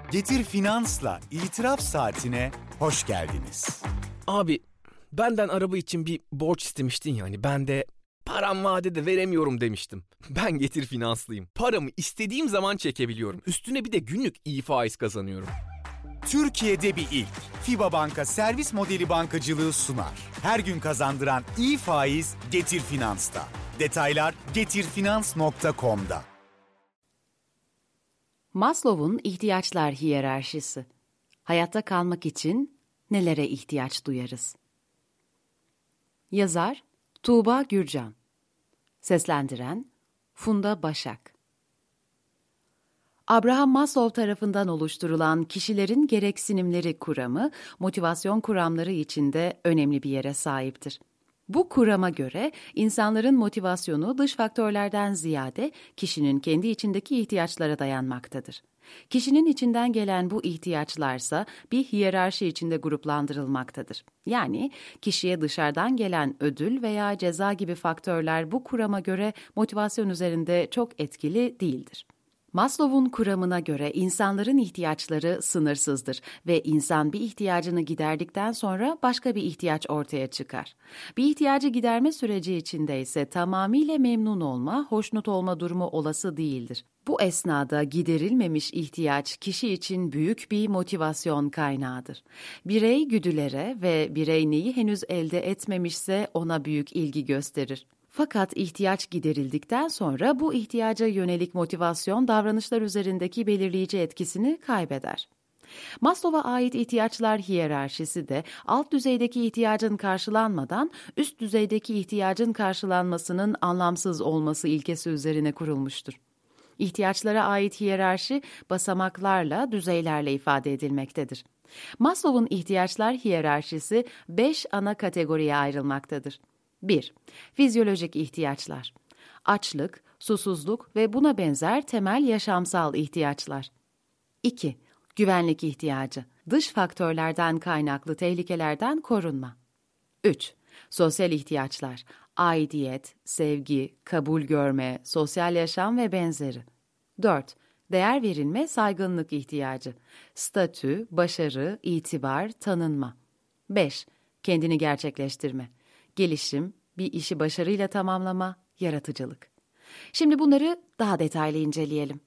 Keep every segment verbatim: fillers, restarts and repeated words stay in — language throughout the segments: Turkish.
Getir Finans'la İtiraf Saatine hoş geldiniz. Abi benden araba için bir borç istemiştin yani. Ben de param vadede veremiyorum demiştim. Ben Getir Finanslıyım. Paramı istediğim zaman çekebiliyorum. Üstüne bir de günlük iyi faiz kazanıyorum. Türkiye'de bir ilk. FİBA Banka servis modeli bankacılığı sunar. Her gün kazandıran iyi faiz Getir Finans'ta. Detaylar getirfinans nokta com'da. Maslow'un ihtiyaçlar hiyerarşisi. Hayatta kalmak için nelere ihtiyaç duyarız? Yazar Tuğba Gürcan. Seslendiren Funda Başak. Abraham Maslow tarafından oluşturulan kişilerin gereksinimleri kuramı, motivasyon kuramları içinde önemli bir yere sahiptir. Bu kurama göre insanların motivasyonu dış faktörlerden ziyade kişinin kendi içindeki ihtiyaçlara dayanmaktadır. Kişinin içinden gelen bu ihtiyaçlarsa bir hiyerarşi içinde gruplandırılmaktadır. Yani kişiye dışarıdan gelen ödül veya ceza gibi faktörler bu kurama göre motivasyon üzerinde çok etkili değildir. Maslow'un kuramına göre insanların ihtiyaçları sınırsızdır ve insan bir ihtiyacını giderdikten sonra başka bir ihtiyaç ortaya çıkar. Bir ihtiyacı giderme süreci içinde ise tamamıyla memnun olma, hoşnut olma durumu olası değildir. Bu esnada giderilmemiş ihtiyaç kişi için büyük bir motivasyon kaynağıdır. Birey güdülere ve birey neyi henüz elde etmemişse ona büyük ilgi gösterir. Fakat ihtiyaç giderildikten sonra bu ihtiyaca yönelik motivasyon davranışlar üzerindeki belirleyici etkisini kaybeder. Maslow'a ait ihtiyaçlar hiyerarşisi de alt düzeydeki ihtiyacın karşılanmadan üst düzeydeki ihtiyacın karşılanmasının anlamsız olması ilkesi üzerine kurulmuştur. İhtiyaçlara ait hiyerarşi basamaklarla, düzeylerle ifade edilmektedir. Maslow'un ihtiyaçlar hiyerarşisi beş ana kategoriye ayrılmaktadır. bir. Fizyolojik ihtiyaçlar. Açlık, susuzluk ve buna benzer temel yaşamsal ihtiyaçlar. iki. Güvenlik ihtiyacı. Dış faktörlerden kaynaklı tehlikelerden korunma. üç. Sosyal ihtiyaçlar. Aidiyet, sevgi, kabul görme, sosyal yaşam ve benzeri. dört. Değer verilme, saygınlık ihtiyacı. Statü, başarı, itibar, tanınma. beş. Kendini gerçekleştirme. Gelişim, bir işi başarıyla tamamlama, yaratıcılık. Şimdi bunları daha detaylı inceleyelim.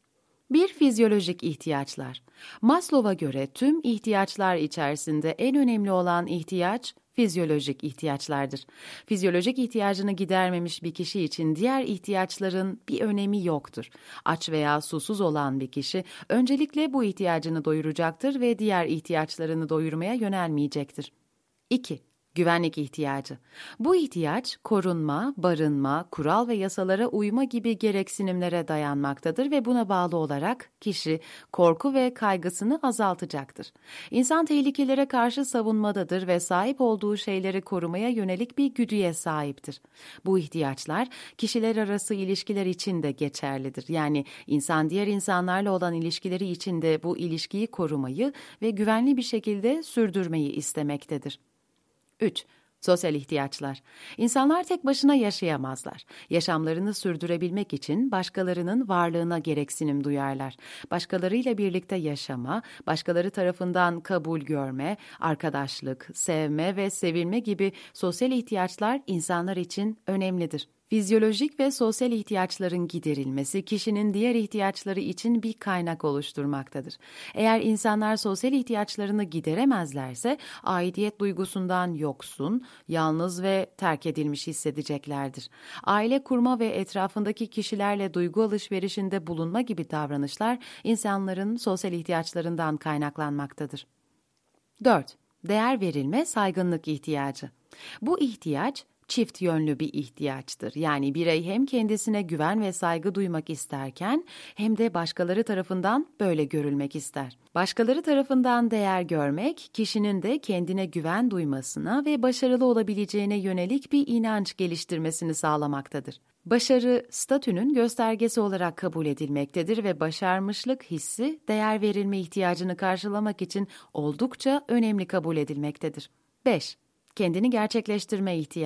Bir. Fizyolojik ihtiyaçlar. Maslow'a göre tüm ihtiyaçlar içerisinde en önemli olan ihtiyaç fizyolojik ihtiyaçlardır. Fizyolojik ihtiyacını gidermemiş bir kişi için diğer ihtiyaçların bir önemi yoktur. Aç veya susuz olan bir kişi öncelikle bu ihtiyacını doyuracaktır ve diğer ihtiyaçlarını doyurmaya yönelmeyecektir. iki. Güvenlik ihtiyacı. Bu ihtiyaç korunma, barınma, kural ve yasalara uyma gibi gereksinimlere dayanmaktadır ve buna bağlı olarak kişi korku ve kaygısını azaltacaktır. İnsan tehlikelere karşı savunmadadır ve sahip olduğu şeyleri korumaya yönelik bir güdüye sahiptir. Bu ihtiyaçlar kişiler arası ilişkiler için de geçerlidir. Yani insan diğer insanlarla olan ilişkileri için de bu ilişkiyi korumayı ve güvenli bir şekilde sürdürmeyi istemektedir. üç. Sosyal ihtiyaçlar. İnsanlar tek başına yaşayamazlar. Yaşamlarını sürdürebilmek için başkalarının varlığına gereksinim duyarlar. Başkalarıyla birlikte yaşama, başkaları tarafından kabul görme, arkadaşlık, sevme ve sevilme gibi sosyal ihtiyaçlar insanlar için önemlidir. Fizyolojik ve sosyal ihtiyaçların giderilmesi kişinin diğer ihtiyaçları için bir kaynak oluşturmaktadır. Eğer insanlar sosyal ihtiyaçlarını gideremezlerse aidiyet duygusundan yoksun, yalnız ve terk edilmiş hissedeceklerdir. Aile kurma ve etrafındaki kişilerle duygu alışverişinde bulunma gibi davranışlar insanların sosyal ihtiyaçlarından kaynaklanmaktadır. dört. Değer verilme, saygınlık ihtiyacı. Bu ihtiyaç çift yönlü bir ihtiyaçtır. Yani birey hem kendisine güven ve saygı duymak isterken hem de başkaları tarafından böyle görülmek ister. Başkaları tarafından değer görmek, kişinin de kendine güven duymasına ve başarılı olabileceğine yönelik bir inanç geliştirmesini sağlamaktadır. Başarı, statünün göstergesi olarak kabul edilmektedir ve başarmışlık hissi, değer verilme ihtiyacını karşılamak için oldukça önemli kabul edilmektedir. beş. Kendini gerçekleştirme ihtiyacı.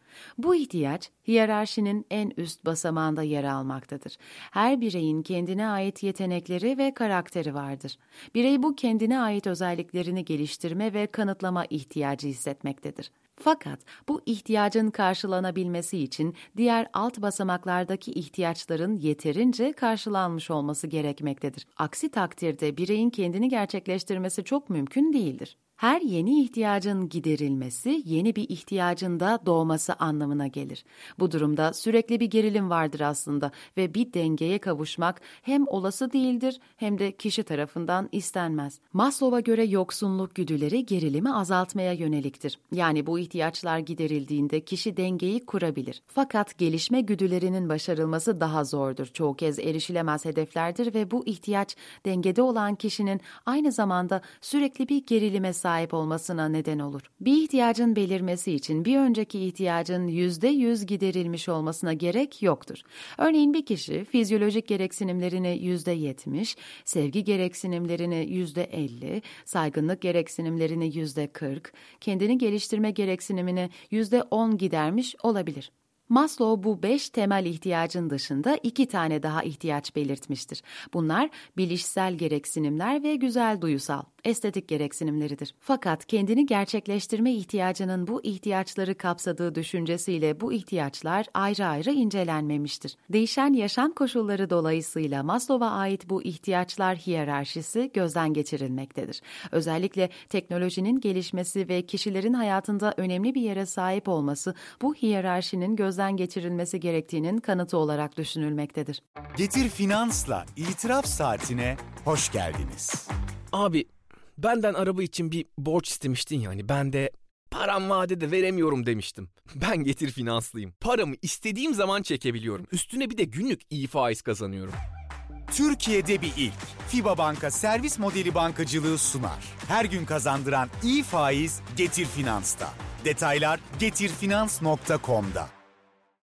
Bu ihtiyaç, hiyerarşinin en üst basamağında yer almaktadır. Her bireyin kendine ait yetenekleri ve karakteri vardır. Birey bu kendine ait özelliklerini geliştirme ve kanıtlama ihtiyacı hissetmektedir. Fakat bu ihtiyacın karşılanabilmesi için diğer alt basamaklardaki ihtiyaçların yeterince karşılanmış olması gerekmektedir. Aksi takdirde bireyin kendini gerçekleştirmesi çok mümkün değildir. Her yeni ihtiyacın giderilmesi, yeni bir ihtiyacın da doğması anlamına gelir. Bu durumda sürekli bir gerilim vardır aslında ve bir dengeye kavuşmak hem olası değildir hem de kişi tarafından istenmez. Maslow'a göre yoksunluk güdüleri gerilimi azaltmaya yöneliktir. Yani bu ihtiyaçlar giderildiğinde kişi dengeyi kurabilir. Fakat gelişme güdülerinin başarılması daha zordur. Çoğu kez erişilemez hedeflerdir ve bu ihtiyaç dengede olan kişinin aynı zamanda sürekli bir gerilime sahip sahip olmasına neden olur. Bir ihtiyacın belirmesi için bir önceki ihtiyacın yüzde yüz giderilmiş olmasına gerek yoktur. Örneğin bir kişi fizyolojik gereksinimlerini yüzde yetmiş, sevgi gereksinimlerini yüzde elli, saygınlık gereksinimlerini yüzde kırk, kendini geliştirme gereksinimini yüzde on gidermiş olabilir. Maslow bu beş temel ihtiyacın dışında iki tane daha ihtiyaç belirtmiştir. Bunlar bilişsel gereksinimler ve güzel duyusal, estetik gereksinimleridir. Fakat kendini gerçekleştirme ihtiyacının bu ihtiyaçları kapsadığı düşüncesiyle bu ihtiyaçlar ayrı ayrı incelenmemiştir. Değişen yaşam koşulları dolayısıyla Maslow'a ait bu ihtiyaçlar hiyerarşisi gözden geçirilmektedir. Özellikle teknolojinin gelişmesi ve kişilerin hayatında önemli bir yere sahip olması bu hiyerarşinin gözden geçirilmesi gerektiğinin kanıtı olarak düşünülmektedir. Getir Finans'la itiraf saatine hoş geldiniz. Abi, benden araba için bir borç istemiştin yani. Ben de param vadede veremiyorum demiştim. Ben Getir Finanslıyım. Paramı istediğim zaman çekebiliyorum. Üstüne bir de günlük iyi faiz kazanıyorum. Türkiye'de bir ilk. FİBA Banka servis modeli bankacılığı sunar. Her gün kazandıran iyi faiz Getir Finans'ta. Detaylar getir finans nokta com'da.